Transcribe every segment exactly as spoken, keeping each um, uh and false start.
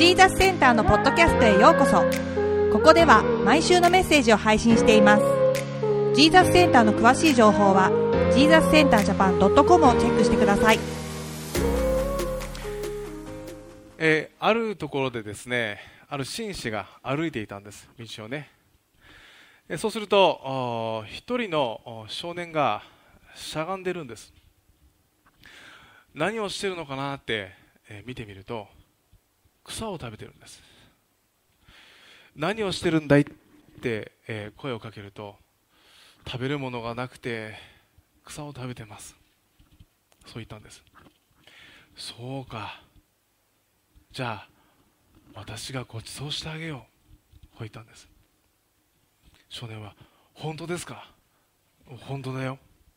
ジーザスセンターのポッドキャストへようこそ。ここでは毎週のメッセージを配信しています。ジーザスセンターの詳しい情報は ジーザスセンタージャパンドットコム をチェックしてください。 えー、あるところでですね、ある紳士が歩いていたんです、道をね。えー、そうすると一人の少年がしゃがんでるんです。何をしてるのかなって、えー、見てみると草を食べてるんです。何をしてるんだいって、えー、声をかけると、食べるものがなくて草を食べてます、そう言ったんです。そうか、じゃあ私がご馳走してあげよう、こう言ったんです。少年は、本当ですか、本当だよ、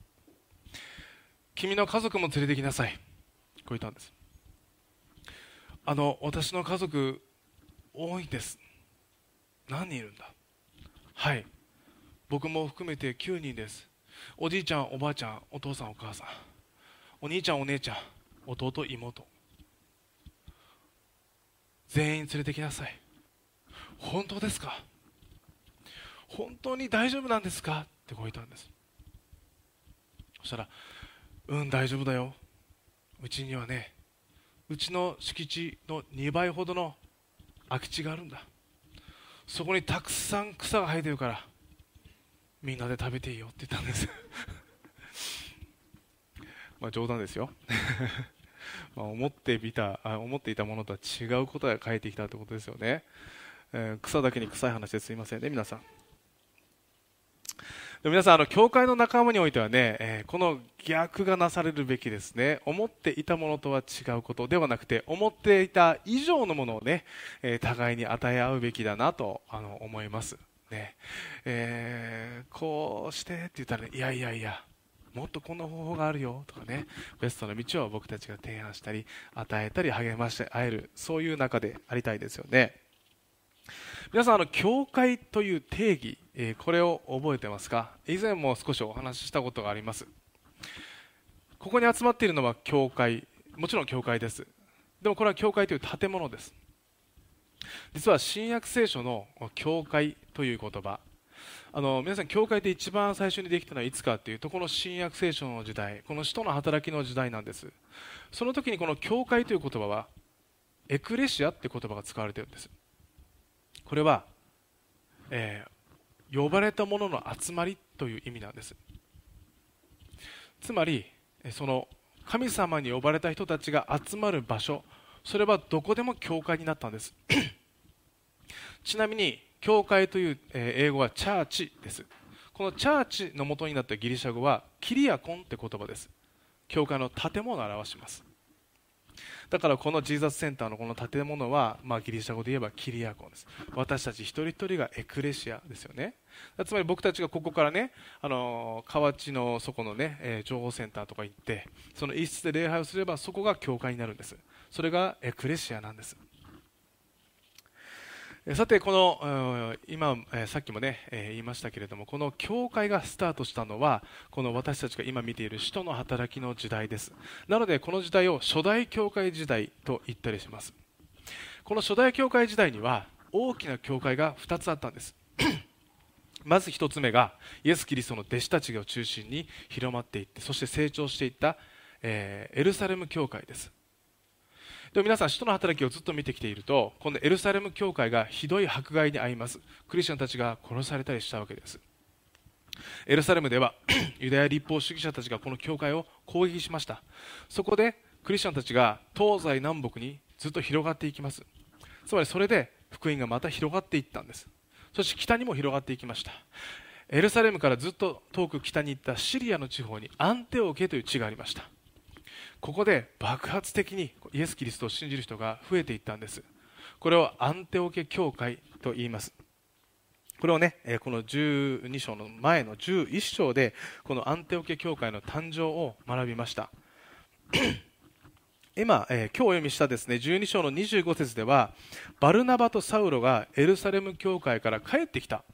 君の家族も連れてきなさい、こう言ったんです。あの私の家族多いんです。何人いるんだ。はい、僕も含めてきゅうにんです。おじいちゃん、おばあちゃん、お父さん、お母さん、お兄ちゃん、お姉ちゃん、弟、妹、全員連れてきなさい。本当ですか、本当に大丈夫なんですかってこう言ったんです。そしたら、うん大丈夫だよ、うちにはね、うちの敷地のにばいほどの空き地があるんだ。そこにたくさん草が生えてるからみんなで食べていいよって言ったんですまあ冗談ですよまあ思っていたあ思っていたものとは違うことが返ってきたということですよね。えー、草だけに臭い話ですいませんね皆さん。で皆さん、あの教会の仲間においてはね、えー、この逆がなされるべきですね。思っていたものとは違うことではなくて、思っていた以上のものをね、えー、互いに与え合うべきだなとあの思いますね。えー、こうしてって言ったら、ね、いやいやいやもっとこんな方法があるよとかね、ベストな道を僕たちが提案したり与えたり励まして会える、そういう中でありたいですよね。皆さん、あの教会という定義、えー、これを覚えてますか？以前も少しお話ししたことがあります。ここに集まっているのは教会、もちろん教会です。でもこれは教会という建物です。実は新約聖書の教会という言葉、あの皆さん、教会って一番最初にできたのはいつかというと、この新約聖書の時代、この使徒の働きの時代なんです。その時にこの教会という言葉はエクレシアっていう言葉が使われているんです。これは、えー、呼ばれた者の集まりという意味なんです。つまりその神様に呼ばれた人たちが集まる場所、それはどこでも教会になったんですちなみに教会という、えー、英語はチャーチです。このチャーチの元になったギリシャ語はキリアコンって言葉です。教会の建物を表します。だからこのジーザスセンターのこの建物は、まあ、ギリシャ語で言えばキリアコンです。私たち一人一人がエクレシアですよね。つまり僕たちがここからね、あの河内のそこのね、えー、情報センターとか行って、その一室で礼拝をすればそこが教会になるんです。それがエクレシアなんです。さて、この今さっきもね言いましたけれども、この教会がスタートしたのはこの私たちが今見ている使徒の働きの時代です。なのでこの時代を初代教会時代と言ったりします。この初代教会時代には大きな教会がふたつあったんですまずひとつめがイエス・キリストの弟子たちを中心に広まっていって、そして成長していった、えー、エルサレム教会です。でも皆さん、使徒の働きをずっと見てきていると、このエルサレム教会がひどい迫害に遭います。クリスチャンたちが殺されたりしたわけです。エルサレムではユダヤ立法主義者たちがこの教会を攻撃しました。そこでクリスチャンたちが東西南北にずっと広がっていきます。つまりそれで福音がまた広がっていったんです。そして北にも広がっていきました。エルサレムからずっと遠く北に行ったシリアの地方にアンテオケという地がありました。ここで爆発的にイエス・キリストを信じる人が増えていったんです。これをアンテオケ教会と言います。これをね、このじゅうに章の前のじゅういっ章でこのアンテオケ教会の誕生を学びました今、えー、今日お読みしたですねじゅうに章のにじゅうご節では、バルナバとサウロがエルサレム教会から帰ってきたって、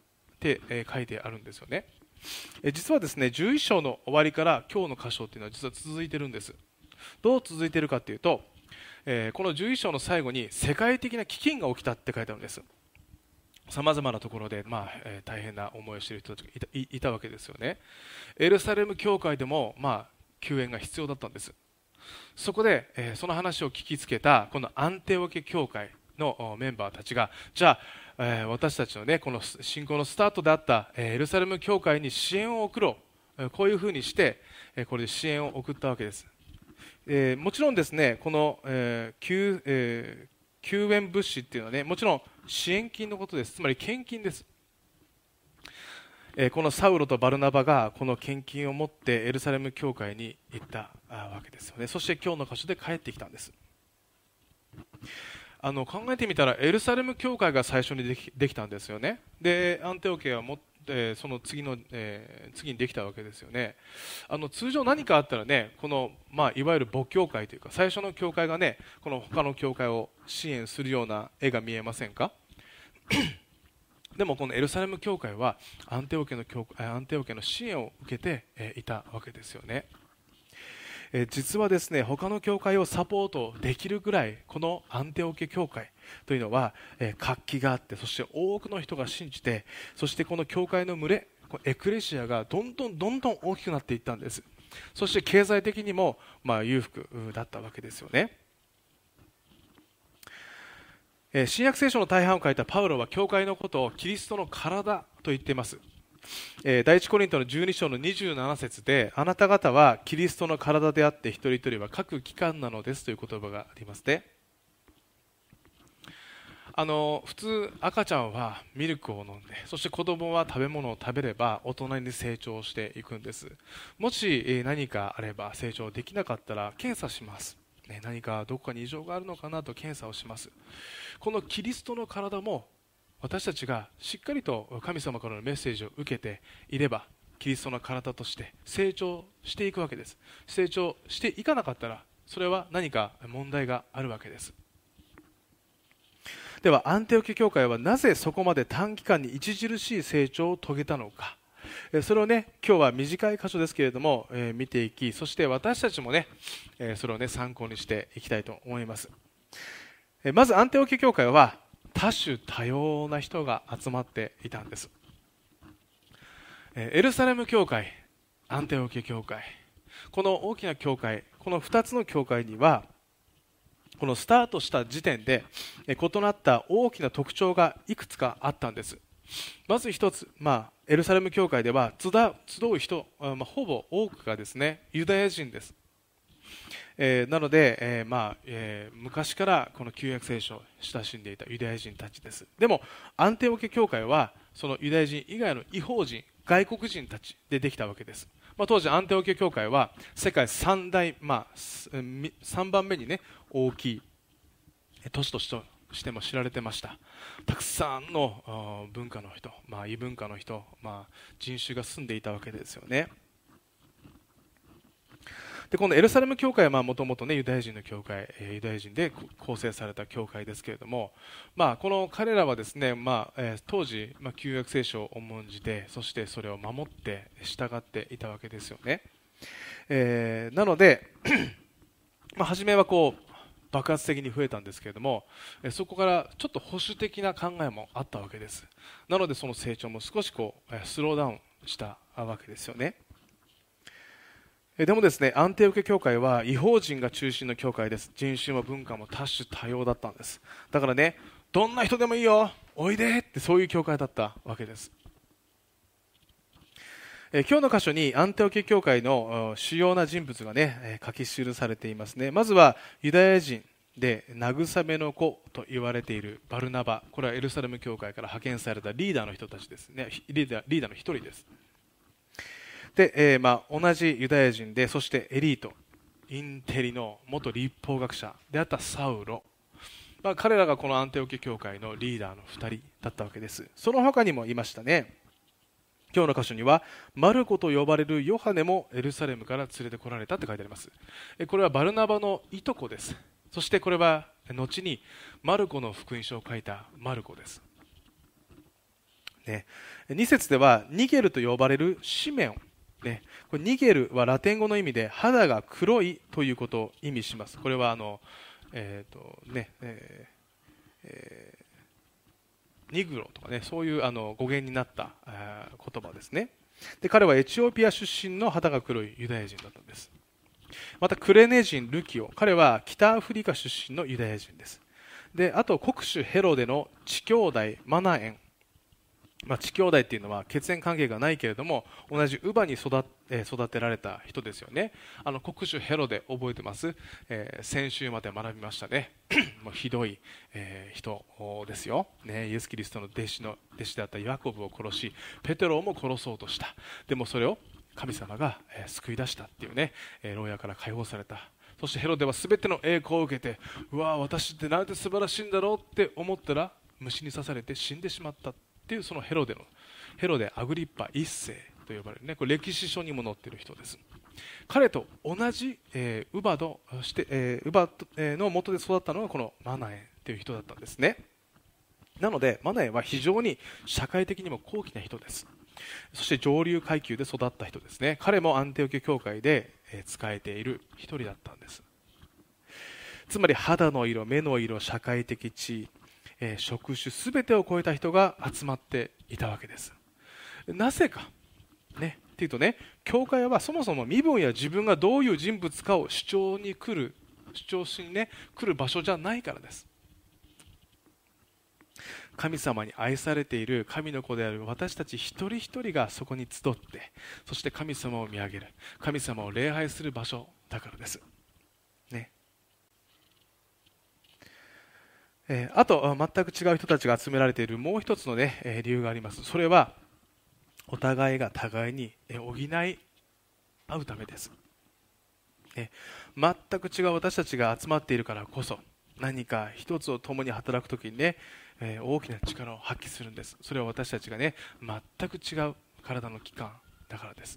えー、書いてあるんですよね。えー、実はですねじゅういっ章の終わりから今日の箇所っていうのは実は続いてるんです。どう続いているかというと、 えー、このじゅういっ章の最後に世界的な飢饉が起きたって書いてあるんです。さまざまなところで、まあえー、大変な思いをしている人たちがいた、い、いたわけですよね。エルサレム教会でも、まあ、救援が必要だったんです。そこで、えー、その話を聞きつけたこのアンテオケ教会のメンバーたちが、じゃあ、えー、私たちのね、この信仰のスタートであった、えー、エルサレム教会に支援を送ろう、こういうふうにして、えー、これで支援を送ったわけです。えー、もちろんですね、この、えー救えー、救援物資っていうのはね、もちろん支援金のことです。つまり献金です。えー、このサウロとバルナバがこの献金を持ってエルサレム教会に行ったわけですよね。そして今日の箇所で帰ってきたんです。あの考えてみたらエルサレム教会が最初にで き, できたんですよね。でアンテオケはもってその次の、えー、次にできたわけですよね。あの通常何かあったらね、この、まあ、いわゆる母教会というか最初の教会がね、この他の教会を支援するような絵が見えませんか？でもこのエルサレム教会はアンテオケの教アンテオケの支援を受けて、えー、いたわけですよね。えー、実はですね、他の教会をサポートできるぐらいこのアンテオケ教会というのは、えー、活気があって、そして多くの人が信じて、そしてこの教会の群れ、エクレシアがどんどんどんどん大きくなっていったんです。そして経済的にも、まあ、裕福だったわけですよね。えー、新約聖書の大半を書いたパウロは教会のことをキリストの体と言っています。えー、第一コリントのじゅうに章のにじゅうなな節で、あなた方はキリストの体であって一人一人は各機関なのですという言葉がありますね。あの普通赤ちゃんはミルクを飲んで、そして子供は食べ物を食べれば大人に成長していくんです。もし、えー、何かあれば成長できなかったら検査します、ね、何かどこかに異常があるのかなと検査をします。このキリストの体も私たちがしっかりと神様からのメッセージを受けていれば、キリストの体として成長していくわけです。成長していかなかったら、それは何か問題があるわけです。ではアンテオケ教会はなぜそこまで短期間に著しい成長を遂げたのか、それをね、今日は短い箇所ですけれども、えー、見ていき、そして私たちもね、えー、それをね参考にしていきたいと思います。えー、まずアンテオケ教会は多種多様な人が集まっていたんです。エルサレム教会、アンテオケ教会、この大きな教会、このふたつの教会にはこのスタートした時点で異なった大きな特徴がいくつかあったんです。まず一つ、まあ、エルサレム教会では集う人、まあ、ほぼ多くがですねユダヤ人です。えー、なので、えーまあえー、昔からこの旧約聖書を親しんでいたユダヤ人たちです。でもアンテオケ教会はそのユダヤ人以外の異邦人、外国人たちでできたわけです。まあ、当時アンテオケ教会は世界三大、まあ、さんばんめに、ね、大きい都市としても知られてました。たくさんの文化の人、まあ、異文化の人、まあ、人種が住んでいたわけですよね。でこのエルサレム教会はもともとユダヤ人の教会、ユダヤ人で構成された教会ですけれども、まあ、この彼らはですね、まあえー、当時、まあ、旧約聖書を重んじて、そしてそれを守って従っていたわけですよね。えー、なのでまあ、初めはこう爆発的に増えたんですけれども、そこからちょっと保守的な考えもあったわけです。なのでその成長も少しこうスローダウンしたわけですよね。でもですね、アンテオケ教会は異邦人が中心の教会です。人種も文化も多種多様だったんです。だからね、どんな人でもいいよ、おいでって、そういう教会だったわけです。え今日の箇所にアンテオケ教会の主要な人物がね書き記されていますね。まずはユダヤ人で慰めの子と言われているバルナバ、これはエルサレム教会から派遣されたリーダーの人たちですね。リーダー、リーダーの一人です。で、えーまあ、同じユダヤ人で、そしてエリート、インテリの元立法学者であったサウロ、まあ、彼らがこのアンテオケ教会のリーダーのふたりだったわけです。その他にもいましたね。今日の箇所にはマルコと呼ばれるヨハネもエルサレムから連れてこられたって書いてあります。これはバルナバのいとこです。そしてこれは後にマルコの福音書を書いたマルコです、ね、に節ではニゲルと呼ばれるシメオン、ね、これニゲルはラテン語の意味で肌が黒いということを意味します。これはあのえーとねえーえー、ニグロとかね、そういうあの語源になった、えー、言葉ですね。で彼はエチオピア出身の肌が黒いユダヤ人だったんです。またクレネ人ルキオ、彼は北アフリカ出身のユダヤ人です。であと国主ヘロデの地兄弟マナエン、まあ、地兄弟っていうのは血縁関係がないけれども同じ乳母に 育, えー、育てられた人ですよね。あの国主ヘロデ覚えてます、えー、先週まで学びましたねもうひどい、えー、人ですよ、ね、イエス・キリストの弟子の弟子であったヤコブを殺しペテロも殺そうとした。でもそれを神様が、えー、救い出したっていうね、えー、牢屋から解放された。そしてヘロデは全ての栄光を受けて、うわ私ってなんて素晴らしいんだろうって思ったら虫に刺されて死んでしまったっていう、そのヘロデのヘロデアグリッパ一世と呼ばれるね、これ歴史書にも載っている人です。彼と同じ、えー、乳母として、えー、乳母の元で育ったのがこのマナエンという人だったんですね。なのでマナエンは非常に社会的にも高貴な人です。そして上流階級で育った人ですね。彼もアンテオキア教会で、えー、仕えている一人だったんです。つまり肌の色、目の色、社会的地位、えー、職種すべてを超えた人が集まっていたわけです。なぜか、ね、っていうとね、教会はそもそも身分や自分がどういう人物かを主張に来る主張しに、ね、来る場所じゃないからです。神様に愛されている神の子である私たち一人一人がそこに集って、そして神様を見上げる、神様を礼拝する場所だからです、ね。えー、あと全く違う人たちが集められているもう一つの、ねえー、理由があります。それはお互いが互いに補い合うためです。えー、全く違う私たちが集まっているからこそ何か一つを共に働くときにね、えー、大きな力を発揮するんです。それは私たちがね全く違う体の器官だからです。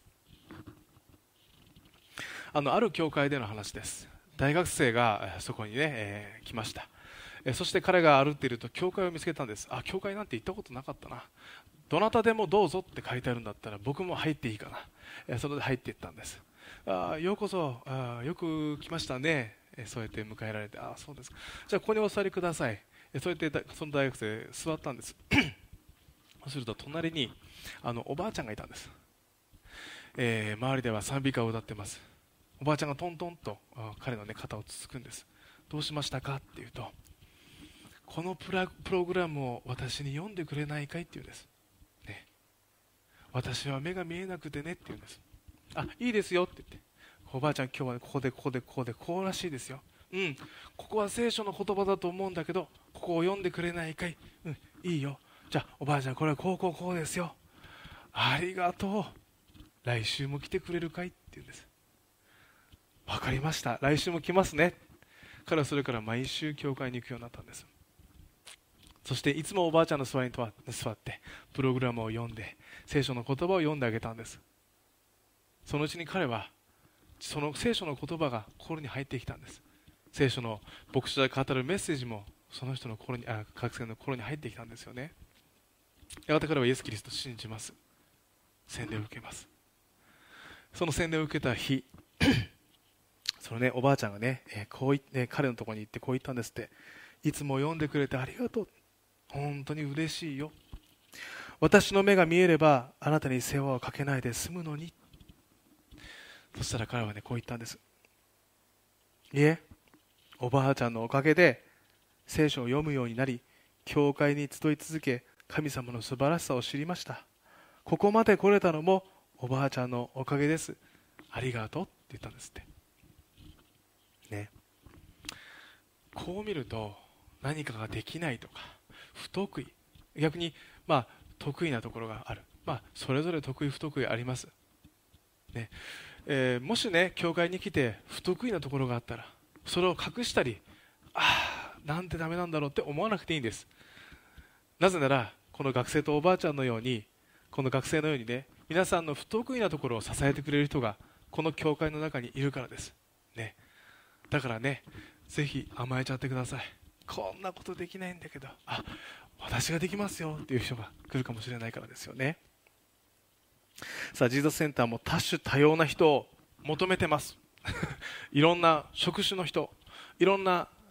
あのある教会での話です。大学生がそこにね、えー、来ました。そして彼が歩いていると教会を見つけたんです。あ、教会なんて行ったことなかったな。どなたでもどうぞって書いてあるんだったら僕も入っていいかな。それで入っていったんです。あ、ようこそ、あ、よく来ましたね。そうやって迎えられて、あ、そうですか。じゃあここにお座りください。そうやってその大学生座ったんです。そうすると隣にあのおばあちゃんがいたんです。えー、周りでは賛美歌を歌ってます。おばあちゃんがトントンと彼の、ね、肩をつつくんです。どうしましたかっていうと、このプラプログラムを私に読んでくれないかいって言うんです、ね、私は目が見えなくてねって言うんです。あ、いいですよって言って、おばあちゃん今日は、ね、ここでここでここでこうらしいですよ。うん、ここは聖書の言葉だと思うんだけどここを読んでくれないかい。うん、いいよ。じゃあおばあちゃんこれはこうこうこうですよ。ありがとう。来週も来てくれるかいって言うんです。わかりました、来週も来ますね。彼はそれから毎週教会に行くようになったんです。そしていつもおばあちゃんの座りに座ってプログラムを読んで聖書の言葉を読んであげたんです。そのうちに彼はその聖書の言葉が心に入ってきたんです。聖書の牧師が語るメッセージもその人の心に、あ、学生の心に入ってきたんですよね。やがて彼はイエス・キリストを信じます。洗礼を受けます。その洗礼を受けた日そのねおばあちゃんがね、えー、こう言って、ね、彼のところに行ってこう言ったんですって。いつも読んでくれてありがとう、本当に嬉しいよ。私の目が見えればあなたに世話をかけないで済むのに。そしたら彼はねこう言ったんです。いえ、おばあちゃんのおかげで聖書を読むようになり教会に集い続け神様の素晴らしさを知りました。ここまで来れたのもおばあちゃんのおかげです。ありがとうって言ったんですってね。こう見ると何かができないとか不得意、逆にまあ得意なところがある、まあ、それぞれ得意不得意あります、ねえー、もしね教会に来て不得意なところがあったらそれを隠したり、ああなんてダメなんだろうって思わなくていいんです。なぜならこの学生とおばあちゃんのように、この学生のようにね皆さんの不得意なところを支えてくれる人がこの教会の中にいるからです、ね、だからねぜひ甘えちゃってください。こんなことできないんだけど、あ、私ができますよっていう人が来るかもしれないからですよね。さあジーザスセンターも多種多様な人を求めてますいろんな職種の人、いろんな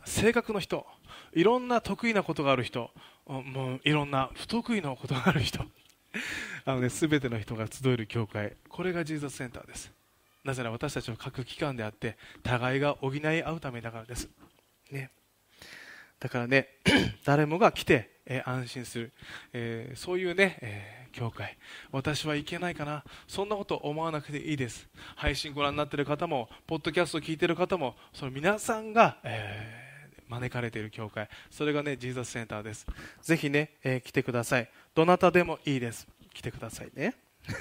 性格の人、いろんな得意なことがある人、もういろんな不得意なことがある人あのね、全ての人が集える教会、これがジーザスセンターです。なぜなら私たちの各機関であって互いが補い合うためだからです、ね、だからね誰もが来て、えー、安心する、えー、そういうね、えー、教会。私はいけないかな、そんなこと思わなくていいです。配信ご覧になっている方もポッドキャストを聞いている方も、その皆さんが、えー、招かれている教会、それがねジーザスセンターです。ぜひね、えー、来てください。どなたでもいいです。来てくださいね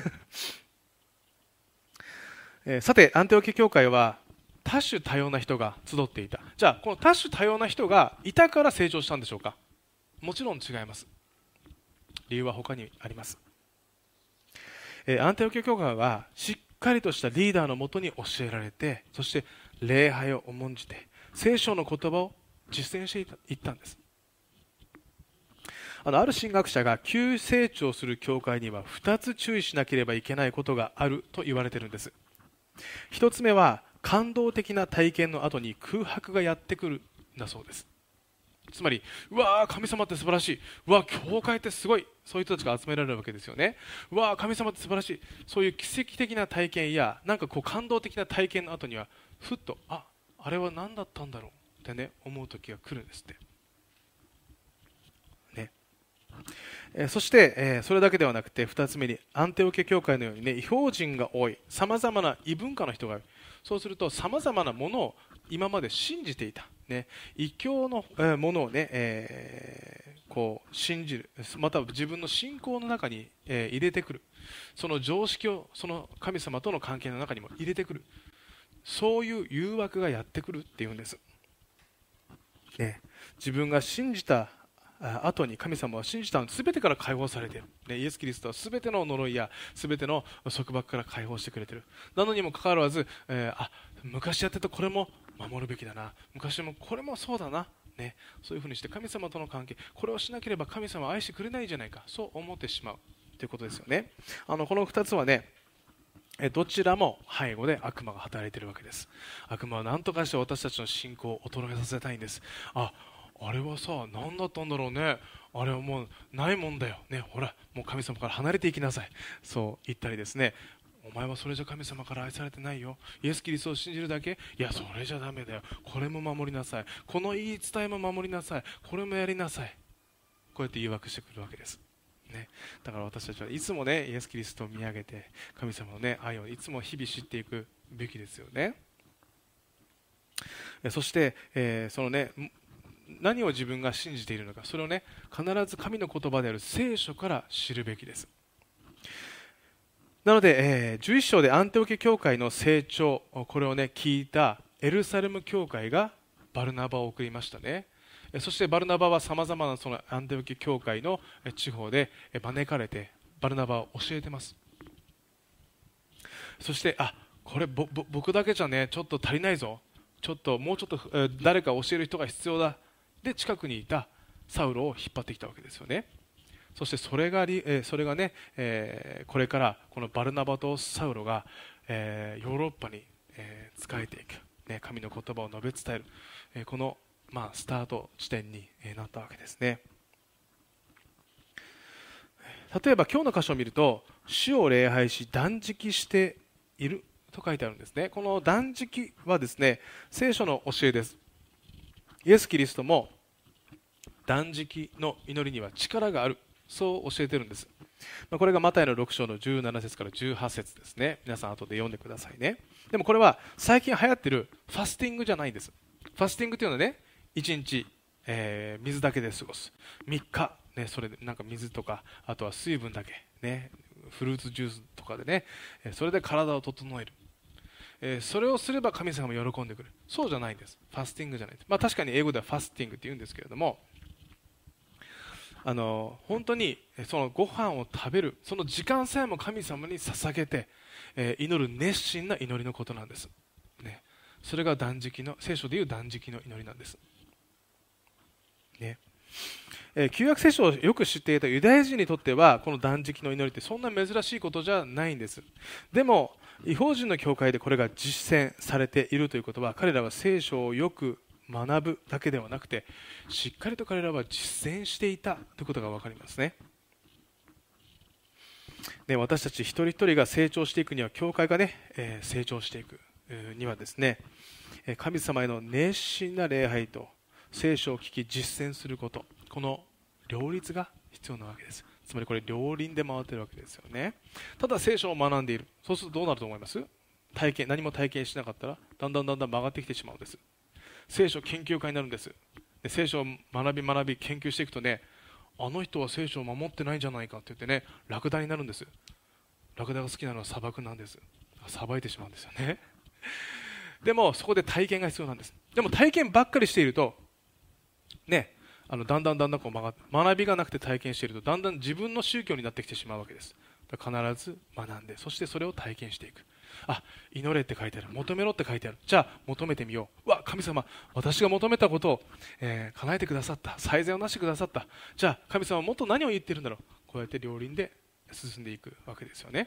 えー、さてアンテオキ教会は多種多様な人が集っていた。じゃあこの多種多様な人がいたから成長したんでしょうか。もちろん違います。理由は他にあります。えー、アンテオキ教会はしっかりとしたリーダーのもとに教えられて、そして礼拝を重んじて聖書の言葉を実践していったんです。あのある神学者が急成長する教会にはふたつ注意しなければいけないことがあると言われているんです。ひとつめは感動的な体験の後に空白がやってくるんだそうです。つまり、うわー神様って素晴らしい、うわー教会ってすごい、そういう人たちが集められるわけですよね。うわー神様って素晴らしい、そういう奇跡的な体験やなんかこう感動的な体験の後にはふっと、あ、あれは何だったんだろうってね思う時が来るんですってね。えー、そして、えー、それだけではなくてふたつめにアンテオケ教会のようにね、異邦人が多い、さまざまな異文化の人がいる。そうするとさまざまなものを今まで信じていた、ね、異教の、えー、ものをね、えー、こう信じる、または自分の信仰の中に、えー、入れてくる、その常識をその神様との関係の中にも入れてくる、そういう誘惑がやってくるっていうんです、ね、自分が信じた後に神様は信じたの全てから解放されている、ね、イエス・キリストは全ての呪いや全ての束縛から解放してくれている。なのにもかかわらず、えー、あ、昔やってたこれも守るべきだな、昔もこれもそうだな、ね、そういうふうにして神様との関係、これをしなければ神様は愛してくれないじゃないか、そう思ってしまうということですよね。あのこのふたつはね、どちらも背後で悪魔が働いているわけです。悪魔は何とかして私たちの信仰を衰えさせたいんです。ああれはさ、何だったんだろうね、あれはもうないもんだよ、ね、ほらもう神様から離れていきなさい、そう言ったりですね、お前はそれじゃ神様から愛されてないよ、イエス・キリストを信じるだけ、いやそれじゃダメだよ、これも守りなさい、この言い伝えも守りなさい、これもやりなさい、こうやって誘惑してくるわけです、ね、だから私たちはいつもねイエス・キリストを見上げて神様の、ね、愛をいつも日々知っていくべきですよね。そして、えー、そのね何を自分が信じているのか、それをね必ず神の言葉である聖書から知るべきです。なので、えー、じゅういっ章でアンテオケ教会の成長、これをね聞いたエルサレム教会がバルナバを送りましたね。そしてバルナバはさまざまなそのアンテオケ教会の地方で招かれてバルナバを教えてます。そしてあこれぼぼ僕だけじゃねちょっと足りないぞ、ちょっともうちょっと、えー、誰か教える人が必要だ、で近くにいたサウロを引っ張ってきたわけですよね。そしてそれが、えー、それがね、えー、これからこのバルナバとサウロが、えー、ヨーロッパに、えー、仕えていく、ね、神の言葉を述べ伝える、えー、この、まあ、スタート地点に、えー、なったわけですね。例えば今日の箇所を見ると、主を礼拝し断食していると書いてあるんですね。この断食はですね聖書の教えです。イエス・キリストも断食の祈りには力がある、そう教えているんです。これがマタイのろく章のじゅうなな節からじゅうはち節ですね。皆さん後で読んでくださいね。でもこれは最近流行っているファスティングじゃないんです。ファスティングというのはねいちにち、えー、水だけで過ごす、みっか、ね、それでなんか水とかあとは水分だけ、ね、フルーツジュースとかでねそれで体を整える、えー、それをすれば神様も喜んでくる、そうじゃないんです。ファスティングじゃないです。まあ、確かに英語ではファスティングって言うんですけれども、あの本当にそのご飯を食べるその時間さえも神様に捧げて、えー、祈る熱心な祈りのことなんです、ね、それが断食の聖書でいう断食の祈りなんです、ねえー、旧約聖書をよく知っていたユダヤ人にとってはこの断食の祈りってそんな珍しいことじゃないんです。でも異邦人の教会でこれが実践されているということは、彼らは聖書をよく学ぶだけではなくて、しっかりと彼らは実践していたということが分かりますね。で、私たち一人一人が成長していくには、教会がね、えー成長していくにはですね、神様への熱心な礼拝と聖書を聞き実践すること、この両立が必要なわけです。つまりこれ両輪で回っているわけですよね。ただ聖書を学んでいる、そうするとどうなると思います？体験、何も体験しなかったらだんだんだんだん曲がってきてしまうんです。聖書研究家になるんです。で、聖書を学び学び研究していくとね、あの人は聖書を守ってないんじゃないかって言ってね、ラクダになるんです。ラクダが好きなのは砂漠なんです。さばいてしまうんですよね。でもそこで体験が必要なんです。でも体験ばっかりしているとね、あのだんだんだんだんこう曲がって、学びがなくて体験しているとだんだん自分の宗教になってきてしまうわけです。だから必ず学んで、そしてそれを体験していく。あ、祈れって書いてある、求めろって書いてある、じゃあ求めてみよう。うわ、神様、私が求めたことを、えー叶えてくださった、最善をなしてくださった、じゃあ神様はもっと何を言ってるんだろう。こうやって両輪で進んでいくわけですよね。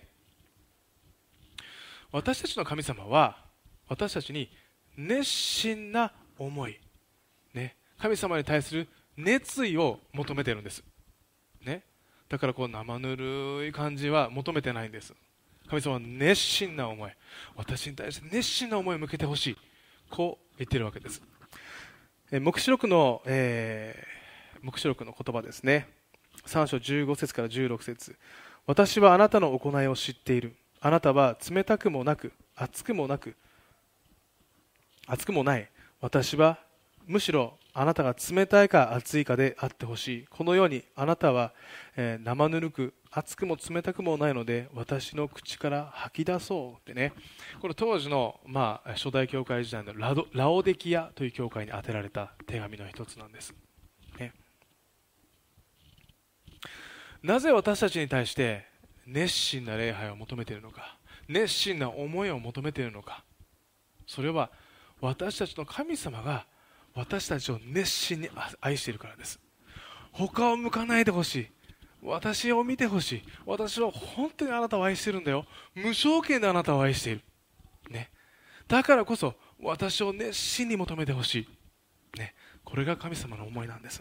私たちの神様は私たちに熱心な思い、ね、神様に対する熱意を求めているんです、ね、だからこう生ぬるい感じは求めてないんです。神様は熱心な思い、私に対して熱心な思いを向けてほしい、こう言っているわけです。え黙示録の、えー、黙示録の言葉ですね。さん章じゅうご節からじゅうろく節。私はあなたの行いを知っている。あなたは冷たくもなく熱くもなく熱くもない。私はむしろあなたが冷たいか熱いかであってほしい。このようにあなたは、えー生ぬるく熱くも冷たくもないので私の口から吐き出そうってね。これ当時の、まあ、初代教会時代のラドラオデキアという教会に宛てられた手紙の一つなんです、ね、なぜ私たちに対して熱心な礼拝を求めているのか、熱心な思いを求めているのか。それは私たちの神様が私たちを熱心に愛しているからです。他を向かないでほしい、私を見てほしい、私は本当にあなたを愛しているんだよ、無条件であなたを愛している、ね、だからこそ私を熱心に求めてほしい、ね、これが神様の思いなんです。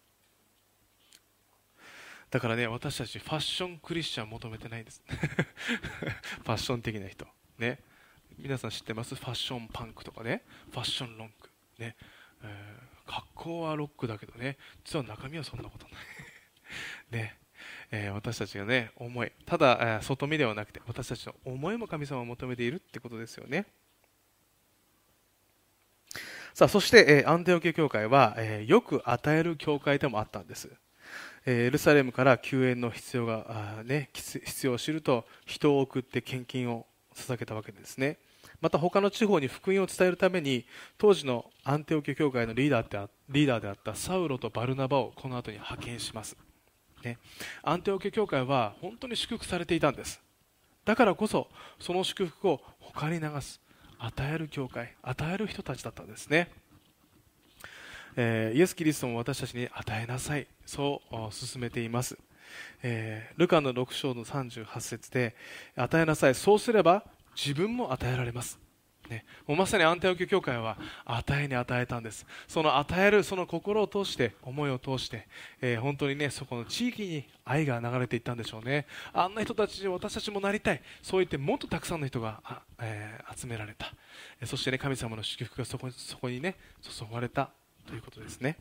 だからね、私たちファッションクリスチャン求めてないんですファッション的な人、ね、皆さん知ってます？ファッションパンクとかね、ファッションロンク、ね、えー、格好はロックだけどね、実は中身はそんなことないね、えー、私たちがね、思い、ただ、えー、外見ではなくて私たちの思いも神様を求めているってことですよね。さあ、そして、えー、アンテオキア教会は、えー、よく与える教会でもあったんです。えー、エルサレムから救援の必要が、あ、ね、必要を知ると人を送って献金を捧げたわけですね。また他の地方に福音を伝えるために当時のアンテオキア教会のリーダーであリーダーであったサウロとバルナバをこの後に派遣します、ね、アンテオキア教会は本当に祝福されていたんです。だからこそその祝福を他に流す、与える教会、与える人たちだったんですね。えー、イエス・キリストも私たちに与えなさい、そう勧めています。えー、ルカのろく章のさんじゅうはち節で、与えなさい、そうすれば自分も与えられます、ね、もうまさにアンテオキア教会は与えに与えたんです。その与えるその心を通して、思いを通して、えー、本当にね、そこの地域に愛が流れていったんでしょうね。あんな人たちに私たちもなりたい、そう言ってもっとたくさんの人が、あ、えー、集められた。そしてね、神様の祝福がそこに、そこにね、注がれたということですね。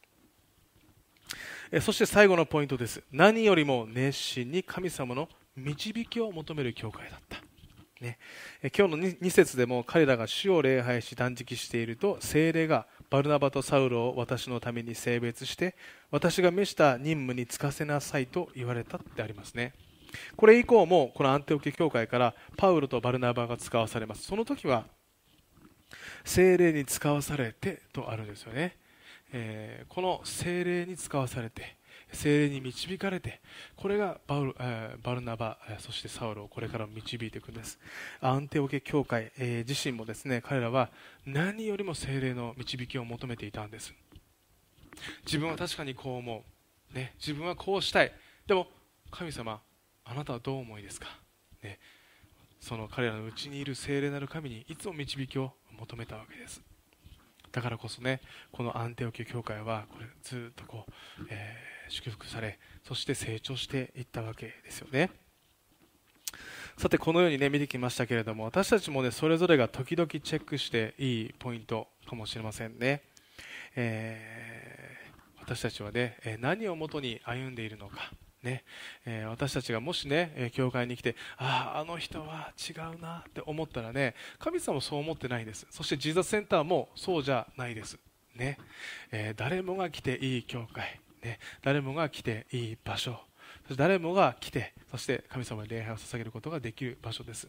えそして最後のポイントです。何よりも熱心に神様の導きを求める教会だった、ね、え今日の に, に節でも彼らが主を礼拝し断食していると、聖霊がバルナバとサウロを私のために性別して私が召した任務に就かせなさいと言われたってありますね。これ以降もこのアンテオキア教会からパウロとバルナバが使わされます。その時は聖霊に使わされてとあるんですよね。えー、この聖霊に使わされて、聖霊に導かれて、これがバル、えー、バルナバ、そしてサウロをこれから導いていくんです。アンテオキア教会、えー、自身もですね、彼らは何よりも聖霊の導きを求めていたんです。自分は確かにこう思う、ね、自分はこうしたい、でも神様、あなたはどう思いですか、ね、その彼らのうちにいる聖霊なる神にいつも導きを求めたわけです。 だからこそね、このアンテオキア教会はこれずっとこう、えー、祝福され、そして成長していったわけですよね。さて、このようにね見てきましたけれども、私たちもねそれぞれが時々チェックしていいポイントかもしれませんね。えー、私たちはね何をもとに歩んでいるのかね、えー、私たちがもしね教会に来て、あああの人は違うなって思ったらね、神様もそう思ってないです。そしてジーザスセンターもそうじゃないですね。えー、誰もが来ていい教会、ね、誰もが来ていい場所、そして誰もが来て、そして神様に礼拝を捧げることができる場所です。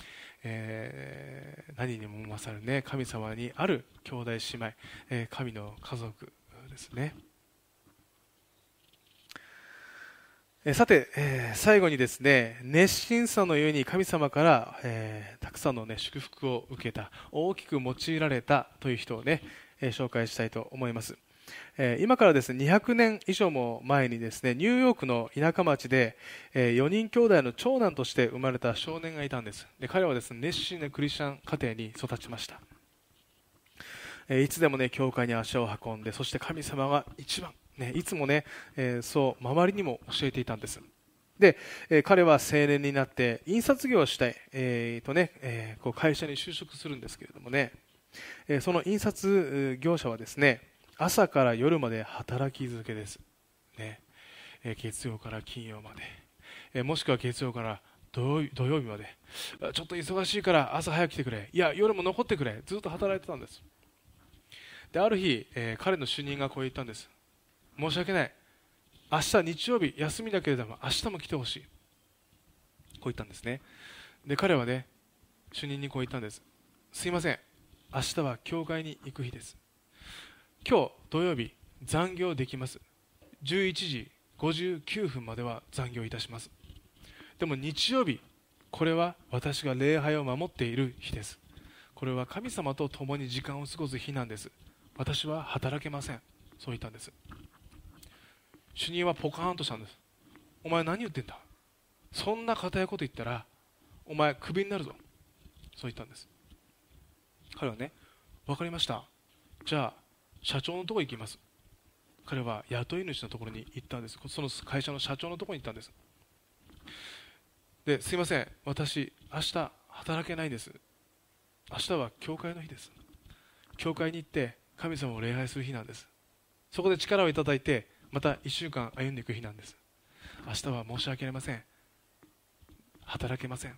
えー、何にも勝るね神様にある兄弟姉妹、えー、神の家族ですね。えー、さて、えー、最後にですね、熱心さのゆえに神様から、えー、たくさんの、ね、祝福を受けた、大きく用いられたという人をね、えー、紹介したいと思います。えー、今からですねにひゃくねん以上も前にですねニューヨークの田舎町で、えー、よにん兄弟の長男として生まれた少年がいたんです。で、彼はですね熱心なクリスチャン家庭に育ちました。えー、いつでもね教会に足を運んで、そして神様が一番、ね、いつもね、えー、そう周りにも教えていたんです。で、えー、彼は青年になって印刷業をしたい、えーとねえー、こう会社に就職するんですけれどもね、えー、その印刷業者はですね朝から夜まで働き続けです、ねえー、月曜から金曜まで、えー、もしくは月曜から土曜日まで、ちょっと忙しいから朝早く来てくれ、いや夜も残ってくれ、ずっと働いてたんです。で、ある日、えー、彼の主任がこう言ったんです。申し訳ない、明日日曜日休みだけれども明日も来てほしい、こう言ったんですね。で、彼はね主任にこう言ったんです。すいません、明日は教会に行く日です。今日土曜日残業できます。じゅういちじごじゅうきゅうふんまでは残業いたします。でも日曜日、これは私が礼拝を守っている日です。これは神様と共に時間を過ごす日なんです。私は働けません、そう言ったんです。主任はポカーンとしたんです。お前何言ってんだ、そんな固いこと言ったらお前クビになるぞ、そう言ったんです。彼はね、分かりました、じゃあ社長のところに行きます。彼は雇い主のところに行ったんです。その会社の社長のところに行ったんです。で、すいません、私明日働けないんです。明日は教会の日です。教会に行って神様を礼拝する日なんです。そこで力をいただいてまたいっしゅうかん歩んでいく日なんです。明日は申し訳ありません、働けません、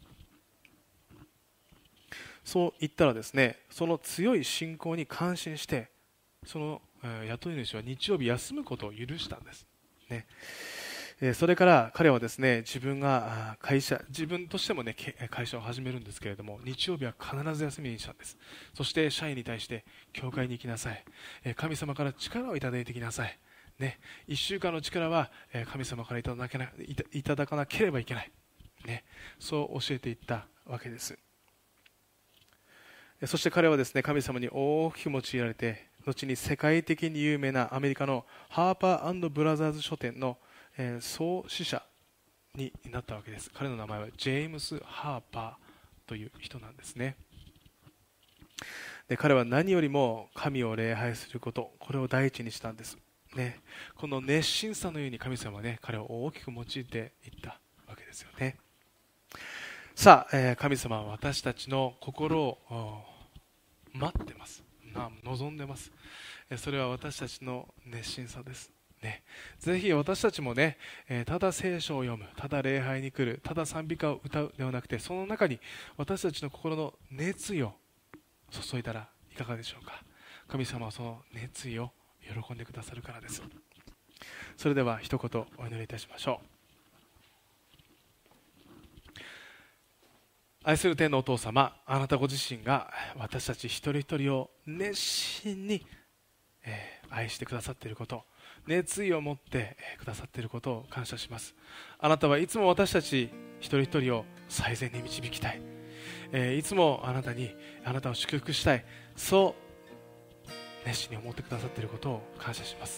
そう言ったらですね、その強い信仰に感心して、その、えー、雇い主は日曜日休むことを許したんです、ねえー、それから彼はですね、自分が会社、自分としてもね会社を始めるんですけれども、日曜日は必ず休みにしたんです。そして社員に対して、教会に行きなさい、えー、神様から力をいただいてきなさい、ね、いっしゅうかんの力は、えー、神様からいただけな、いた、いただかなければいけない、ね、そう教えていったわけです。そして彼はですね、神様に大きく用いられて、後に世界的に有名なアメリカのハーパー&ブラザーズ書店の、えー、創始者になったわけです。彼の名前はジェームス・ハーパーという人なんですね。で、彼は何よりも神を礼拝すること、これを第一にしたんです、ね、この熱心さのように神様は、ね、彼を大きく用いていったわけですよね。さあ、えー、神様は私たちの心を待ってます、望んでます。それは私たちの熱心さです、ね、ぜひ私たちもね、ただ聖書を読む、ただ礼拝に来る、ただ賛美歌を歌うではなくて、その中に私たちの心の熱意を注いだらいかがでしょうか。神様はその熱意を喜んでくださるからです。それでは一言お祈りいたしましょう。愛する天のお父様、あなたご自身が私たち一人一人を熱心に、えー、愛してくださっていること、熱意を持って、えー、くださっていることを感謝します。あなたはいつも私たち一人一人を最善に導きたい、えー、いつもあなたにあなたを祝福したい、そう熱心に思ってくださっていることを感謝します。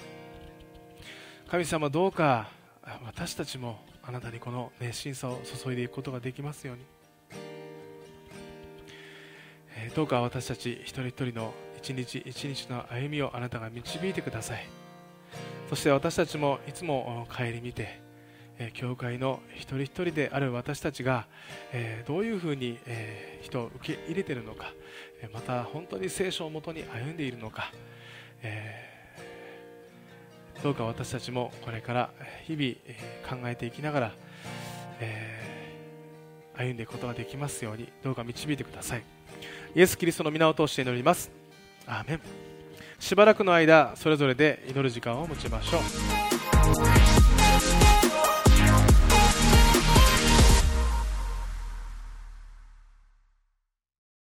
神様、どうか私たちもあなたにこの熱心さを注いでいくことができますように。えー、どうか私たち一人一人の一日一日の歩みをあなたが導いてください。そして私たちもいつも顧みて、教会の一人一人である私たちがどういうふうに人を受け入れているのか、また本当に聖書をもとに歩んでいるのか、どうか私たちもこれから日々考えていきながら歩んでいくことができますように、どうか導いてください。イエス・キリストの皆を通して祈ります。アーメン。しばらくの間それぞれで祈る時間を持ちましょう。